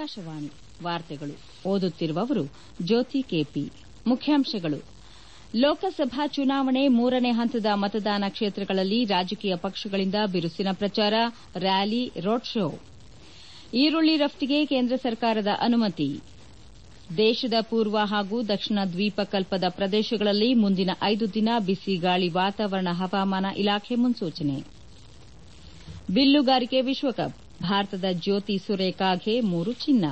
ಆಕಾಶವಾಣಿ ವಾರ್ತೆಗಳು ಓದುತ್ತಿರುವವರು ಜ್ಯೋತಿ ಕೆಪಿ ಮುಖ್ಯಾಂಶಗಳು ಲೋಕಸಭಾ ಚುನಾವಣೆ ಮೂರನೇ ಹಂತದ ಮತದಾನ ಕ್ಷೇತ್ರಗಳಲ್ಲಿ ರಾಜಕೀಯ ಪಕ್ಷಗಳಿಂದ ಬಿರುಸಿನ ಪ್ರಚಾರ ರ್ಯಾಲಿ ರೋಡ್ ಶೋ ಈರುಳ್ಳಿ ರಫ್ತಿಗೆ ಕೇಂದ್ರ ಸರ್ಕಾರದ ಅನುಮತಿ ದೇಶದ ಪೂರ್ವ ಹಾಗೂ ದಕ್ಷಿಣ ದ್ವೀಪಕಲ್ಪದ ಪ್ರದೇಶಗಳಲ್ಲಿ ಮುಂದಿನ 5 ದಿನ ಬಿಸಿ ಗಾಳಿ ವಾತಾವರಣ ಹವಾಮಾನ ಇಲಾಖೆ ಮುನ್ಸೂಚನೆ ಬಿಲ್ಲುಗಾರಿಕೆ ವಿಶ್ವಕಪ್ ಭಾರತದ ಜ್ಯೋತಿ ಸುರೇಖಾಗೆ 3 ಚಿನ್ನ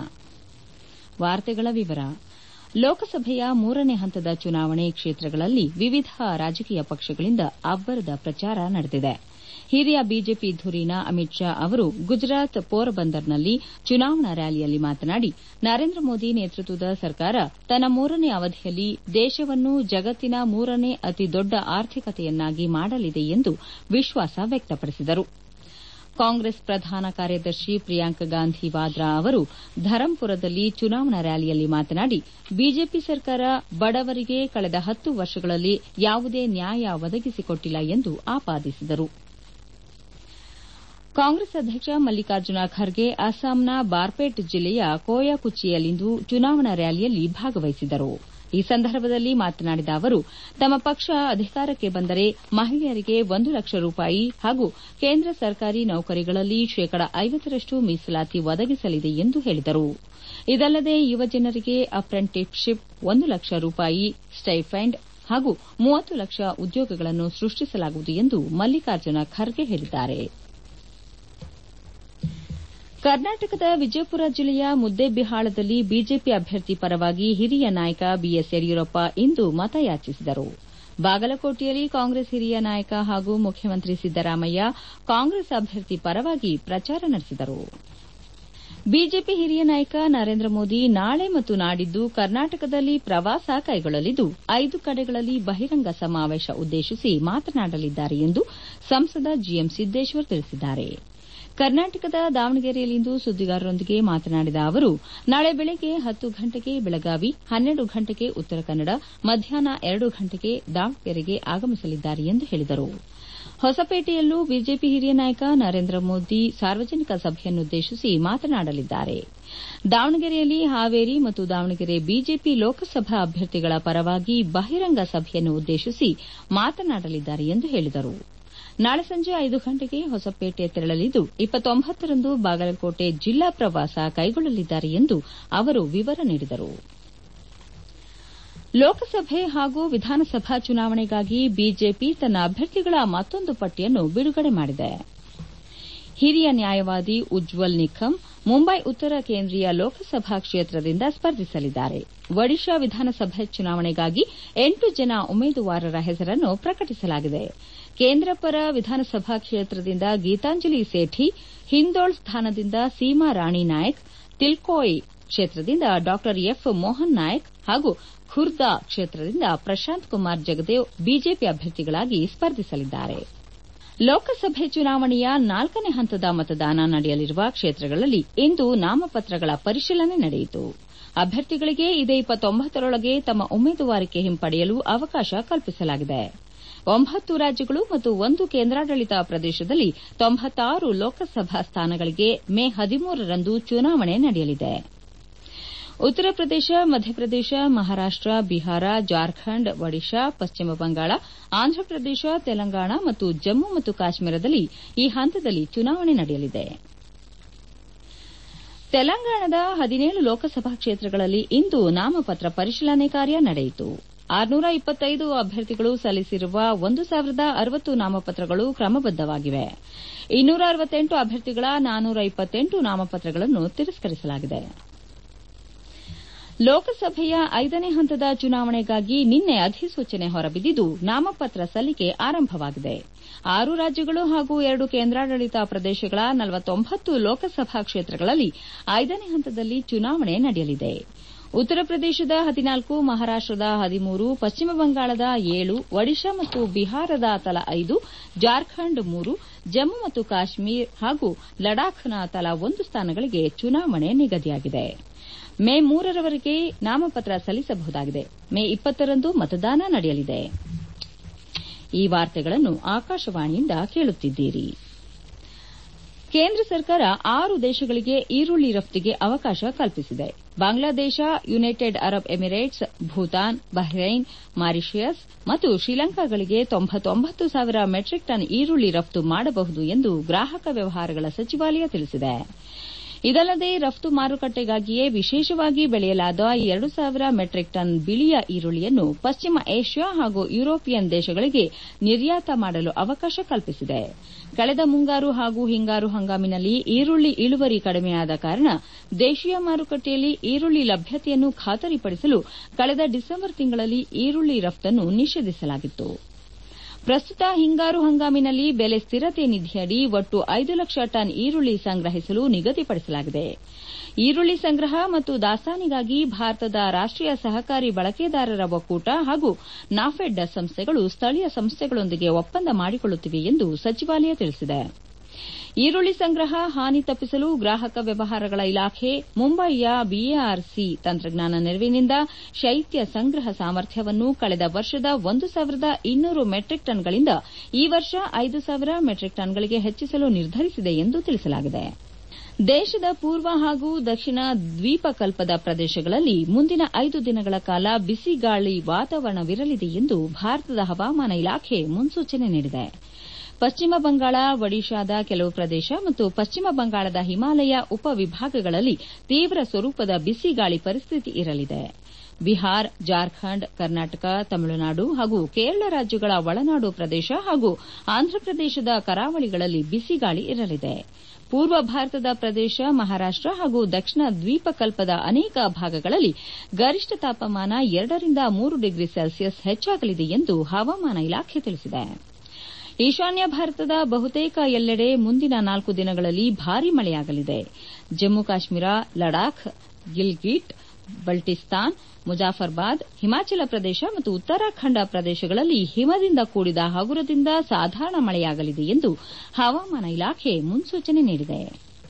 ಲೋಕಸಭೆಯ ಮೂರನೇ ಹಂತದ ಚುನಾವಣೆ ಕ್ಷೇತ್ರಗಳಲ್ಲಿ ವಿವಿಧ ರಾಜಕೀಯ ಪಕ್ಷಗಳಿಂದ ಅಬ್ಬರದ ಪ್ರಚಾರ ನಡೆದಿದೆ ಹಿರಿಯ ಬಿಜೆಪಿ ಧುರೀಣ ಅಮಿತ್ ಶಾ ಅವರು ಗುಜರಾತ್ ಪೋರಬಂದರ್ನಲ್ಲಿ ಚುನಾವಣಾ ರ್ಯಾಲಿಯಲ್ಲಿ ಮಾತನಾಡಿ ನರೇಂದ್ರ ಮೋದಿ ನೇತೃತ್ವದ ಸರ್ಕಾರ ತನ್ನ ಮೂರನೇ ಅವಧಿಯಲ್ಲಿ ದೇಶವನ್ನು ಜಗತ್ತಿನ ಮೂರನೇ ಅತಿ ದೊಡ್ಡ ಆರ್ಥಿಕತೆಯನ್ನಾಗಿ ಮಾಡಲಿದೆ ಎಂದು ವಿಶ್ವಾಸ ವ್ಯಕ್ತಪಡಿಸಿದರು ಕಾಂಗ್ರೆಸ್ ಪ್ರಧಾನ ಕಾರ್ಯದರ್ಶಿ ಪ್ರಿಯಾಂಕ ಗಾಂಧಿ ವಾದ್ರಾ ಅವರು ಧರಂಪುರದಲ್ಲಿ ಚುನಾವಣಾ ರ್ಯಾಲಿಯಲ್ಲಿ ಮಾತನಾಡಿ ಬಿಜೆಪಿ ಸರ್ಕಾರ ಬಡವರಿಗೆ ಕಳೆದ 10 ವರ್ಷಗಳಲ್ಲಿ ಯಾವುದೇ ನ್ಯಾಯ ಒದಗಿಸಿಕೊಟ್ಟಿಲ್ಲ ಎಂದು ಆಪಾದಿಸಿದರು ಕಾಂಗ್ರೆಸ್ ಅಧ್ಯಕ್ಷ ಮಲ್ಲಿಕಾರ್ಜುನ ಖರ್ಗೆ ಅಸ್ಸಾಂನ ಬಾರ್ಪೇಟ್ ಜಿಲ್ಲೆಯ ಕೋಯಾಕುಚಿಯಲ್ಲಿಂದು ಚುನಾವಣಾ ರ್ಯಾಲಿಯಲ್ಲಿ ಭಾಗವಹಿಸಿದರು ಈ ಸಂದರ್ಭದಲ್ಲಿ ಮಾತನಾಡಿದ ಅವರು ತಮ್ಮ ಪಕ್ಷ ಅಧಿಕಾರಕ್ಕೆ ಬಂದರೆ ಮಹಿಳೆಯರಿಗೆ 1 ಲಕ್ಷ ರೂಪಾಯಿ ಹಾಗೂ ಕೇಂದ್ರ ಸರ್ಕಾರಿ ನೌಕರಿಗಳಲ್ಲಿ ಶೇಕಡಾ 50ರಷ್ಟು ಮೀಸಲಾತಿ ಒದಗಿಸಲಿದೆ ಎಂದು ಹೇಳಿದರು ಇದಲ್ಲದೆ ಯುವಜನರಿಗೆ ಅಪ್ರೆಂಟಿಸ್ಶಿಪ್ 1 ಲಕ್ಷ ರೂಪಾಯಿ ಸ್ಟೈಫೆಂಡ್ ಹಾಗೂ 30 ಲಕ್ಷ ಉದ್ಯೋಗಗಳನ್ನು ಸೃಷ್ಟಿಸಲಾಗುವುದು ಎಂದು ಮಲ್ಲಿಕಾರ್ಜುನ ಖರ್ಗೆ ಹೇಳಿದ್ದಾರೆ ಕರ್ನಾಟಕದ ವಿಜಯಪುರ ಜಿಲ್ಲೆಯ ಮುದ್ದೇಬಿಹಾಳದಲ್ಲಿ ಬಿಜೆಪಿ ಅಭ್ಯರ್ಥಿ ಪರವಾಗಿ ಹಿರಿಯ ನಾಯಕ ಬಿಎಸ್ ಯಡಿಯೂರಪ್ಪ ಇಂದು ಮತಯಾಚಿಸಿದರು ಬಾಗಲಕೋಟೆಯಲ್ಲಿ ಕಾಂಗ್ರೆಸ್ ಹಿರಿಯ ನಾಯಕ ಹಾಗೂ ಮುಖ್ಯಮಂತ್ರಿ ಸಿದ್ದರಾಮಯ್ಯ ಕಾಂಗ್ರೆಸ್ ಅಭ್ಯರ್ಥಿ ಪರವಾಗಿ ಪ್ರಚಾರ ನಡೆಸಿದರು ಬಿಜೆಪಿ ಹಿರಿಯ ನಾಯಕ ನರೇಂದ್ರ ಮೋದಿ ನಾಳೆ ಮತ್ತು ನಾಡಿದ್ದು ಕರ್ನಾಟಕದಲ್ಲಿ ಪ್ರವಾಸ ಕೈಗೊಳ್ಳಲಿದ್ದು 5 ಕಡೆಗಳಲ್ಲಿ ಬಹಿರಂಗ ಸಮಾವೇಶ ಉದ್ದೇಶಿಸಿ ಮಾತನಾಡಲಿದ್ದಾರೆ ಎಂದು ಸಂಸದ ಜಿಎಂ ಸಿದ್ದೇಶ್ವರ್ ತಿಳಿಸಿದ್ದಾರೆ ಕರ್ನಾಟಕದ ದಾವಣಗೆರೆಯಲ್ಲಿಂದು ಸುದ್ದಿಗಾರರೊಂದಿಗೆ ಮಾತನಾಡಿದ ಅವರು ನಾಳೆ ಬೆಳಗ್ಗೆ 10 ಗಂಟೆಗೆ ಬೆಳಗಾವಿ 12 ಗಂಟೆಗೆ ಉತ್ತರ ಕನ್ನಡ ಮಧ್ಯಾಹ್ನ 2 ಗಂಟೆಗೆ ದಾವಣಗೆರೆಗೆ ಆಗಮಿಸಲಿದ್ದಾರೆ ಎಂದು ಹೇಳಿದರು ಹೊಸಪೇಟೆಯಲ್ಲೂ ಬಿಜೆಪಿ ಹಿರಿಯ ನಾಯಕ ನರೇಂದ್ರ ಮೋದಿ ಸಾರ್ವಜನಿಕ ಸಭೆಯನ್ನುದ್ದೇಶಿಸಿ ಮಾತನಾಡಲಿದ್ದಾರೆ ದಾವಣಗೆರೆಯಲ್ಲಿ ಹಾವೇರಿ ಮತ್ತು ದಾವಣಗೆರೆ ಬಿಜೆಪಿ ಲೋಕಸಭಾ ಅಭ್ಯರ್ಥಿಗಳ ಪರವಾಗಿ ಬಹಿರಂಗ ಸಭೆಯನ್ನು ಉದ್ದೇಶಿಸಿ ಮಾತನಾಡಲಿದ್ದಾರೆ ಎಂದು ಹೇಳಿದರು ನಾಳೆ ಸಂಜೆ 5 ಗಂಟೆಗೆ ಹೊಸಪೇಟೆ ತೆರಳಲಿದ್ದು 29ರಂದು ಬಾಗಲಕೋಟೆ ಜಿಲ್ಲಾ ಪ್ರವಾಸ ಕೈಗೊಳ್ಳಲಿದ್ದಾರೆ ಎಂದು ಅವರು ವಿವರ ನೀಡಿದರು ಲೋಕಸಭೆ ಹಾಗೂ ವಿಧಾನಸಭಾ ಚುನಾವಣೆಗಾಗಿ ಬಿಜೆಪಿ ತನ್ನ ಅಭ್ಯರ್ಥಿಗಳ ಮತ್ತೊಂದು ಪಟ್ಟಿಯನ್ನು ಬಿಡುಗಡೆ ಮಾಡಿದೆ ಹಿರಿಯ ನ್ಯಾಯವಾದಿ ಉಜ್ವಲ್ ನಿಖಂ ಮುಂಬೈ ಉತ್ತರ ಕೇಂದ್ರೀಯ ಲೋಕಸಭಾ ಕ್ಷೇತ್ರದಿಂದ ಸ್ಪರ್ಧಿಸಲಿದ್ದಾರೆ ಒಡಿಶಾ ವಿಧಾನಸಭೆ ಚುನಾವಣೆಗಾಗಿ 8 ಜನ ಉಮೇದುವಾರರ ಹೆಸರನ್ನು ಪ್ರಕಟಿಸಲಾಗಿದೆ ಕೇಂದ್ರ ಪರ ವಿಧಾನಸಭಾ ಕ್ಷೇತ್ರದಿಂದ ಗೀತಾಂಜಲಿ ಸೇಠಿ ಹಿಂದೋಳ್ ಸ್ಥಾನದಿಂದ ಸೀಮಾ ರಾಣಿ ನಾಯಕ್ ತಿಲ್ಕೋಯಿ ಕ್ಷೇತ್ರದಿಂದ ಡಾ ಎಫ್ ಮೋಹನ್ ನಾಯಕ್ ಹಾಗೂ ಖುರ್ದಾ ಕ್ಷೇತ್ರದಿಂದ ಪ್ರಶಾಂತ್ ಕುಮಾರ್ ಜಗದೇವ್ ಬಿಜೆಪಿ ಅಭ್ಯರ್ಥಿಗಳಾಗಿ ಸ್ಪರ್ಧಿಸಲಿದ್ದಾರೆ ಲೋಕಸಭೆ ಚುನಾವಣೆಯ 4ನೇ ಹಂತದ ಮತದಾನ ನಡೆಯಲಿರುವ ಕ್ಷೇತ್ರಗಳಲ್ಲಿ ಇಂದು ನಾಮಪತ್ರಗಳ ಪರಿಶೀಲನೆ ನಡೆಯಿತು ಅಭ್ಯರ್ಥಿಗಳಿಗೆ ಇದೇ 29ರೊಳಗೆ ತಮ್ಮ ಉಮೇದುವಾರಿಕೆ ಹಿಂಪಡೆಯಲು ಅವಕಾಶ ಕಲ್ಪಿಸಲಾಗಿದೆ 9 ರಾಜ್ಯಗಳು ಮತ್ತು 1 ಕೇಂದ್ರಾಡಳಿತ ಪ್ರದೇಶದಲ್ಲಿ 96 ಲೋಕಸಭಾ ಸ್ಥಾನಗಳಿಗೆ ಮೇ 13ರಂದು ಚುನಾವಣೆ ನಡೆಯಲಿದೆ ಉತ್ತರ ಪ್ರದೇಶ ಮಧ್ಯಪ್ರದೇಶ ಮಹಾರಾಷ್ಟ ಬಿಹಾರ ಜಾರ್ಖಂಡ್ ಒಡಿಶಾ ಪಶ್ಚಿಮ ಬಂಗಾಳ ಆಂಧ್ರಪ್ರದೇಶ ತೆಲಂಗಾಣ ಮತ್ತು ಜಮ್ಮು ಮತ್ತು ಕಾಶ್ಮೀರದಲ್ಲಿ ಈ ಹಂತದಲ್ಲಿ ಚುನಾವಣೆ ನಡೆಯಲಿದೆ ತೆಲಂಗಾಣದ 17 ಲೋಕಸಭಾ ಕ್ಷೇತ್ರಗಳಲ್ಲಿ ಇಂದು ನಾಮಪತ್ರ ಪರಿಶೀಲನೆ ಕಾರ್ಯ ನಡೆಯಿತು 625 ಅಭ್ಯರ್ಥಿಗಳು ಸಲ್ಲಿಸಿರುವ 1060 ನಾಮಪತ್ರಗಳು ಕ್ರಮಬದ್ದವಾಗಿವೆ 268 ಅಭ್ಯರ್ಥಿಗಳ 428 ನಾಮಪತ್ರಗಳನ್ನು ತಿರಸ್ಕರಿಸಲಾಗಿದೆ ಲೋಕಸಭೆಯ 5ನೇ ಹಂತದ ಚುನಾವಣೆಗಾಗಿ ನಿನ್ನೆ ಅಧಿಸೂಚನೆ ಹೊರಬಿದ್ದಿದ್ದು ನಾಮಪತ್ರ ಸಲ್ಲಿಕೆ ಆರಂಭವಾಗಿದೆ 6 ರಾಜ್ಯಗಳು ಹಾಗೂ 2 ಕೇಂದ್ರಾಡಳಿತ ಪ್ರದೇಶಗಳ 49 ಲೋಕಸಭಾ ಕ್ಷೇತ್ರಗಳಲ್ಲಿ 5ನೇ ಹಂತದಲ್ಲಿ ಚುನಾವಣೆ ನಡೆಯಲಿದೆ ಉತ್ತರ ಪ್ರದೇಶದ 14 ಮಹಾರಾಷ್ಟದ 13 ಪಶ್ಚಿಮ ಬಂಗಾಳದ 7 ಒಡಿಶಾ ಮತ್ತು ಬಿಹಾರದ ತಲಾ 5 ಜಾರ್ಖಂಡ್ 3 ಜಮ್ಮು ಮತ್ತು ಕಾಶ್ಮೀರ ಹಾಗೂ ಲಡಾಖ್ನ ತಲಾ 1 ಸ್ಥಾನಗಳಿಗೆ ಚುನಾವಣೆ ನಿಗದಿಯಾಗಿದೆ ಮೇ 3ರವರೆಗೆ ನಾಮಪತ್ರ ಸಲ್ಲಿಸಬಹುದಾಗಿದೆ ಮೇ 20ರಂದು ಮತದಾನ ನಡೆಯಲಿದೆ ಈ ವಾರ್ತೆಗಳನ್ನು ಆಕಾಶವಾಣಿಯಿಂದ ಕೇಳುತ್ತಿದ್ದೀರಿ ಕೇಂದ್ರ ಸರ್ಕಾರ 6 ದೇಶಗಳಿಗೆ ಈರುಳ್ಳಿ ರಫ್ತಿಗೆ ಅವಕಾಶ ಕಲ್ಪಿಸಿದೆ. Bangladesh, United Arab Emirates, Bhutan, Bahrain, Mauritius ಮತ್ತು ಶ್ರೀಲಂಕಾಗಳಿಗೆ 99,000 ಮೆಟ್ರಿಕ್ ಟನ್ ಈರುಳ್ಳಿ ರಫ್ತು ಮಾಡಬಹುದು ಎಂದು ಗ್ರಾಹಕ ವ್ಯವಹಾರಗಳ ಸಚಿವಾಲಯ ತಿಳಿಸಿದೆ. ಇದಲ್ಲದೆ ರಫ್ತು ಮಾರುಕಟ್ಟೆಗಾಗಿಯೇ ವಿಶೇಷವಾಗಿ ಬೆಳೆಯಲಾದ 2,000 ಮೆಟ್ರಿಕ್ ಟನ್ ಬಿಳಿಯ ಈರುಳ್ಳಿಯನ್ನು ಪಶ್ಚಿಮ ಏಷ್ಯಾ ಹಾಗೂ ಯುರೋಪಿಯನ್ ದೇಶಗಳಿಗೆ ನಿರ್ಯಾತ ಮಾಡಲು ಅವಕಾಶ ಕಲ್ಪಿಸಿದೆ. ಕಳೆದ ಮುಂಗಾರು ಹಾಗೂ ಹಿಂಗಾರು ಹಂಗಾಮಿನಲ್ಲಿ ಈರುಳ್ಳಿ ಇಳುವರಿ ಕಡಿಮೆಯಾದ ಕಾರಣ ದೇಶೀಯ ಮಾರುಕಟ್ಟೆಯಲ್ಲಿ ಈರುಳ್ಳಿ ಲಭ್ಯತೆಯನ್ನು ಖಾತರಿಪಡಿಸಲು ಕಳೆದ ಡಿಸೆಂಬರ್ ತಿಂಗಳಲ್ಲಿ ಈರುಳ್ಳಿ ರಫ್ತನ್ನು ನಿಷೇಧಿಸಲಾಗಿತ್ತು. ಪ್ರಸ್ತುತ ಹಿಂಗಾರು ಹಂಗಾಮಿನಲ್ಲಿ ಬೆಲೆ ಸ್ಥಿರತೆ ನಿಧಿಯಡಿ ಒಟ್ಟು 5 ಲಕ್ಷ ಟನ್ ಈರುಳ್ಳಿ ಸಂಗ್ರಹಿಸಲು ನಿಗದಿಪಡಿಸಲಾಗಿದೆ. ಈರುಳ್ಳಿ ಸಂಗ್ರಹ ಮತ್ತು ದಾಸ್ತಾನಿಗಾಗಿ ಭಾರತದ ರಾಷ್ಟೀಯ ಸಹಕಾರಿ ಬಳಕೆದಾರರ ಒಕ್ಕೂಟ ಹಾಗೂ ನಾಫೆಡ್ ಸಂಸ್ಥೆಗಳು ಸ್ಥಳೀಯ ಸಂಸ್ಥೆಗಳೊಂದಿಗೆ ಒಪ್ಪಂದ ಮಾಡಿಕೊಳ್ಳುತ್ತಿವೆ ಎಂದು ಸಚಿವಾಲಯ ತಿಳಿಸಿದೆ. ಈರುಳ್ಳಿ ಸಂಗ್ರಹ ಹಾನಿ ತಪ್ಪಿಸಲು ಗ್ರಾಹಕ ವ್ಯವಹಾರಗಳ ಇಲಾಖೆ ಮುಂಬಯಿಯ ಬಿಎಆರ್ಸಿ ತಂತ್ರಜ್ಞಾನ ನೆರವಿನಿಂದ ಶೈತ್ಯ ಸಂಗ್ರಹ ಸಾಮರ್ಥ್ಯವನ್ನು ಕಳೆದ ವರ್ಷದ 1,200 ಮೆಟ್ರಿಕ್ ಟನ್ಗಳಿಂದ ಈ ವರ್ಷ 5,000 ಮೆಟ್ರಿಕ್ ಟನ್ಗಳಿಗೆ ಹೆಚ್ಚಿಸಲು ನಿರ್ಧರಿಸಿದೆ ಎಂದು ತಿಳಿಸಲಾಗಿದೆ. ದೇಶದ ಪೂರ್ವ ಹಾಗೂ ದಕ್ಷಿಣ ದ್ವೀಪಕಲ್ಪದ ಪ್ರದೇಶಗಳಲ್ಲಿ ಮುಂದಿನ 5 ದಿನಗಳ ಕಾಲ ಬಿಸಿಗಾಳಿ ವಾತಾವರಣವಿರಲಿದೆ ಎಂದು ಭಾರತದ ಹವಾಮಾನ ಇಲಾಖೆ ಮುನ್ಸೂಚನೆ ನೀಡಿದೆ. ಪಶ್ಚಿಮ ಬಂಗಾಳ, ಒಡಿಶಾದ ಕೆಲವು ಪ್ರದೇಶ ಮತ್ತು ಪಶ್ಚಿಮ ಬಂಗಾಳದ ಹಿಮಾಲಯ ಉಪವಿಭಾಗಗಳಲ್ಲಿ ತೀವ್ರ ಸ್ವರೂಪದ ಬಿಸಿಗಾಳಿ ಪರಿಸ್ಥಿತಿ ಇರಲಿದೆ. ಬಿಹಾರ್, ಜಾರ್ಖಂಡ್, ಕರ್ನಾಟಕ, ತಮಿಳುನಾಡು ಹಾಗೂ ಕೇರಳ ರಾಜ್ಯಗಳ ಒಳನಾಡು ಪ್ರದೇಶ ಹಾಗೂ ಆಂಧ್ರಪ್ರದೇಶದ ಕರಾವಳಿಗಳಲ್ಲಿ ಬಿಸಿಗಾಳಿ ಇರಲಿದೆ. ಪೂರ್ವ ಭಾರತದ ಪ್ರದೇಶ, ಮಹಾರಾಷ್ಟ ಹಾಗೂ ದಕ್ಷಿಣ ದ್ವೀಪಕಲ್ಪದ ಅನೇಕ ಭಾಗಗಳಲ್ಲಿ ಗರಿಷ್ಠ ತಾಪಮಾನ 2 ರಿಂದ 3 ಡಿಗ್ರಿ ಸೆಲ್ಸಿಯಸ್ ಹೆಚ್ಚಾಗಲಿದೆ ಎಂದು ಹವಾಮಾನ ಇಲಾಖೆ ತಿಳಿಸಿದೆ. ಈಶಾನ್ಯ ಭಾರತದ ಬಹುತೇಕ ಎಲ್ಲೆಡೆ ಮುಂದಿನ 4 ದಿನಗಳಲ್ಲಿ ಭಾರೀ ಮಳೆಯಾಗಲಿದೆ. ಜಮ್ಮು ಕಾಶ್ಮೀರ, ಲಡಾಖ್, ಗಿಲ್ಗಿಟ್, ಬಲ್ಟಿಸ್ತಾನ್, ಮುಜಾಫರ್ಬಾದ್, ಹಿಮಾಚಲ ಪ್ರದೇಶ ಮತ್ತು ಉತ್ತರಾಖಂಡ ಪ್ರದೇಶಗಳಲ್ಲಿ ಹಿಮದಿಂದ ಕೂಡಿದ ಹಗುರದಿಂದ ಸಾಧಾರಣ ಮಳೆಯಾಗಲಿದೆ ಎಂದು ಹವಾಮಾನ ಇಲಾಖೆ ಮುನ್ಸೂಚನೆ ನೀಡಿದೆ.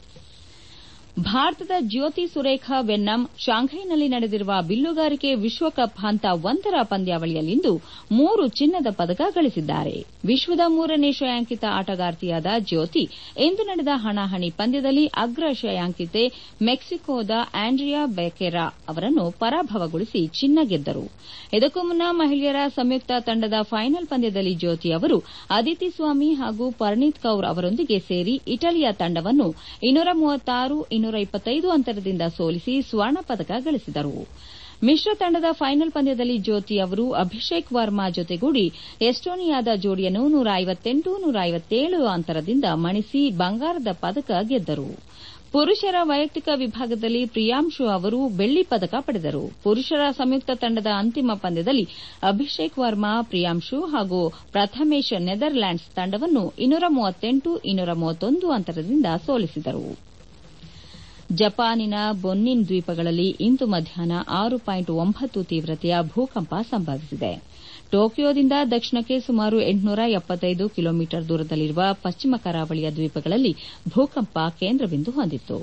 ಭಾರತದ ಜ್ಯೋತಿ ಸುರೇಖಾ ವೆನ್ನಂ ಶಾಂಘೈನಲ್ಲಿ ನಡೆದಿರುವ ಬಿಲ್ಲುಗಾರಿಕೆ ವಿಶ್ವಕಪ್ ಹಂತ 1ರ ಪಂದ್ಯಾವಳಿಯಲ್ಲಿಂದು 3 ಚಿನ್ನದ ಪದಕ ಗಳಿಸಿದ್ದಾರೆ. ವಿಶ್ವದ 3ನೇ ಶ್ರೇಯಾಂಕಿತ ಆಟಗಾರ್ತಿಯಾದ ಜ್ಯೋತಿ ಇಂದು ನಡೆದ ಹಣಾಹಣಿ ಪಂದ್ಯದಲ್ಲಿ ಅಗ್ರ ಶ್ರೇಯಾಂಕಿತೆ ಮೆಕ್ಸಿಕೋದ ಆಂಡ್ರಿಯಾ ಬೆಕೆರಾ ಅವರನ್ನು ಪರಾಭವಗೊಳಿಸಿ ಚಿನ್ನ ಗೆದ್ದರು. ಇದಕ್ಕೂ ಮುನ್ನ ಮಹಿಳೆಯರ ಸಂಯುಕ್ತ ತಂಡದ ಫೈನಲ್ ಪಂದ್ಯದಲ್ಲಿ ಜ್ಯೋತಿ ಅವರು ಅದಿತಿ ಸ್ವಾಮಿ ಹಾಗೂ ಪರ್ನೀತ್ ಕೌರ್ ಅವರೊಂದಿಗೆ ಸೇರಿ ಇಟಲಿಯ ತಂಡವನ್ನು 236-225 ಅಂತರದಿಂದ ಸೋಲಿಸಿ ಸ್ವರ್ಣ ಪದಕ ಗಳಿಸಿದರು. ಮಿಶ್ರ ತಂಡದ ಫೈನಲ್ ಪಂದ್ಯದಲ್ಲಿ ಜ್ಯೋತಿ ಅವರು ಅಭಿಷೇಕ್ ವರ್ಮಾ ಜೊತೆಗೂಡಿ ಎಸ್ಟೋನಿಯಾದ ಜೋಡಿಯನ್ನು 158-157 ಅಂತರದಿಂದ ಮಣಿಸಿ ಬಂಗಾರದ ಪದಕ ಗೆದ್ದರು. ಪುರುಷರ ವೈಯಕ್ತಿಕ ವಿಭಾಗದಲ್ಲಿ ಪ್ರಿಯಾಂಶು ಅವರು ಬೆಳ್ಳಿ ಪದಕ ಪಡೆದರು. ಪುರುಷರ ಸಂಯುಕ್ತ ತಂಡದ ಅಂತಿಮ ಪಂದ್ಯದಲ್ಲಿ ಅಭಿಷೇಕ್ ವರ್ಮಾ, ಪ್ರಿಯಾಂಶು ಹಾಗೂ ಪ್ರಥಮೇಶ್ ನೆದರ್ಲ್ಯಾಂಡ್ಸ್ ತಂಡವನ್ನು 238-231 ಅಂತರದಿಂದ ಸೋಲಿಸಿದರು. ಜಪಾನಿನ ಬೊನ್ನಿನ್ ದ್ವೀಪಗಳಲ್ಲಿ ಇಂದು ಮಧ್ಯಾಹ್ನ 6.9 ತೀವ್ರತೆಯ ಭೂಕಂಪ ಸಂಭವಿಸಿದೆ. ಟೋಕಿಯೋದಿಂದ ದಕ್ಷಿಣಕ್ಕೆ ಸುಮಾರು 875 ಕಿಲೋಮೀಟರ್ ದೂರದಲ್ಲಿರುವ ಪಶ್ಚಿಮ ಕರಾವಳಿಯ ದ್ವೀಪಗಳಲ್ಲಿ ಭೂಕಂಪ ಕೇಂದ್ರಬಿಂದು ಹೊಂದಿತ್ತು.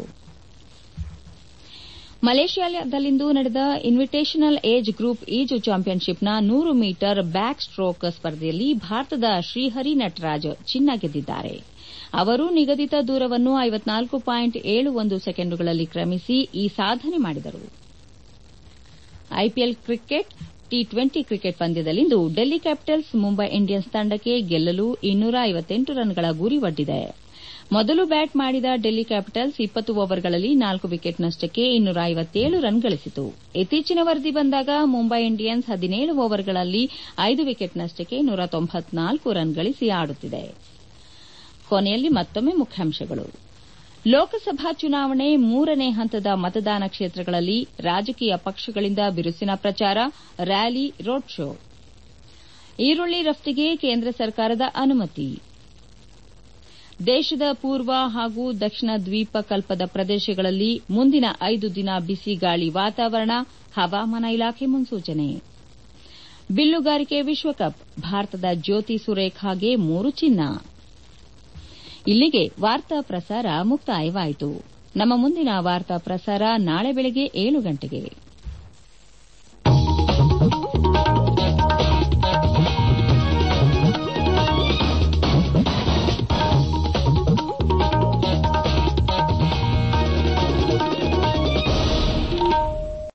ಮಲೇಷ್ಯಾದಲ್ಲಿಂದು ನಡೆದ ಇನ್ವಿಟೇಷನಲ್ ಏಜ್ ಗ್ರೂಪ್ ಈಜು ಚಾಂಪಿಯನ್ಶಿಪ್ನ 100 ಮೀಟರ್ ಬ್ಯಾಕ್ ಸ್ಟ್ರೋಕ್ ಸ್ಪರ್ಧೆಯಲ್ಲಿ ಭಾರತದ ಶ್ರೀಹರಿ ನಟರಾಜ್ ಚಿನ್ನ ಗೆದ್ದಿದ್ದಾರೆ. ಅವರು ನಿಗದಿತ ದೂರವನ್ನು 54.71 ಸೆಕೆಂಡುಗಳಲ್ಲಿ ಕ್ರಮಿಸಿ ಈ ಸಾಧನೆ ಮಾಡಿದರು. ಐಪಿಎಲ್ ಕ್ರಿಕೆಟ್ ಟಿ20 ಕ್ರಿಕೆಟ್ ಪಂದ್ಯದಲ್ಲಿಂದು ಡೆಲ್ಲಿ ಕ್ಯಾಪಿಟಲ್ಸ್ ಮುಂಬೈ ಇಂಡಿಯನ್ಸ್ ತಂಡಕ್ಕೆ ಗೆಲ್ಲಲು 258 ರನ್ಗಳ ಗುರಿ ಒಡ್ಡಿದೆ. ಮೊದಲು ಬ್ಯಾಟ್ ಮಾಡಿದ ಡೆಲ್ಲಿ ಕ್ಯಾಪಿಟಲ್ಸ್ 20 ಓವರ್ಗಳಲ್ಲಿ 4 ವಿಕೆಟ್ ನಷ್ಟಕ್ಕೆ 257 ರನ್ ಗಳಿಸಿತು. ಇತ್ತೀಚಿನ ವರದಿ ಬಂದಾಗ ಮುಂಬೈ ಇಂಡಿಯನ್ಸ್ 17 ಓವರ್ಗಳಲ್ಲಿ 5 ವಿಕೆಟ್ ನಷ್ಟಕ್ಕೆ 194 ರನ್ ಗಳಿಸಿ ಆಡುತ್ತಿದೆ. ಕೊನೆಯಲ್ಲಿ ಮತ್ತೊಮ್ಮೆ ಮುಖ್ಯಾಂಶಗಳು. ಲೋಕಸಭಾ ಚುನಾವಣೆ 3ನೇ ಹಂತದ ಮತದಾನ ಕ್ಷೇತ್ರಗಳಲ್ಲಿ ರಾಜಕೀಯ ಪಕ್ಷಗಳಿಂದ ಬಿರುಸಿನ ಪ್ರಚಾರ, ರ್ಯಾಲಿ, ರೋಡ್ ಶೋ. ಈರುಳ್ಳಿ ರಫ್ತಿಗೆ ಕೇಂದ್ರ ಸರ್ಕಾರದ ಅನುಮತಿ. ದೇಶದ ಪೂರ್ವ ಹಾಗೂ ದಕ್ಷಿಣ ದ್ವೀಪಕಲ್ಪದ ಪ್ರದೇಶಗಳಲ್ಲಿ ಮುಂದಿನ 5 ದಿನ ಬಿಸಿ ಗಾಳಿ ವಾತಾವರಣ, ಹವಾಮಾನ ಇಲಾಖೆ ಮುನ್ಸೂಚನೆ. ಬಿಲ್ಲುಗಾರಿಕೆ ವಿಶ್ವಕಪ್, ಭಾರತದ ಜ್ಯೋತಿ ಸುರೇಖಾಗೆ 3 ಚಿನ್ನ. ಇಲ್ಲಿಗೆ ವಾರ್ತಾ ಪ್ರಸಾರ ಮುಕ್ತಾಯವಾಯಿತು. ನಮ್ಮ ಮುಂದಿನ ವಾರ್ತಾ ಪ್ರಸಾರ ನಾಳೆ ಬೆಳಗ್ಗೆ 7 ಗಂಟೆಗೆ.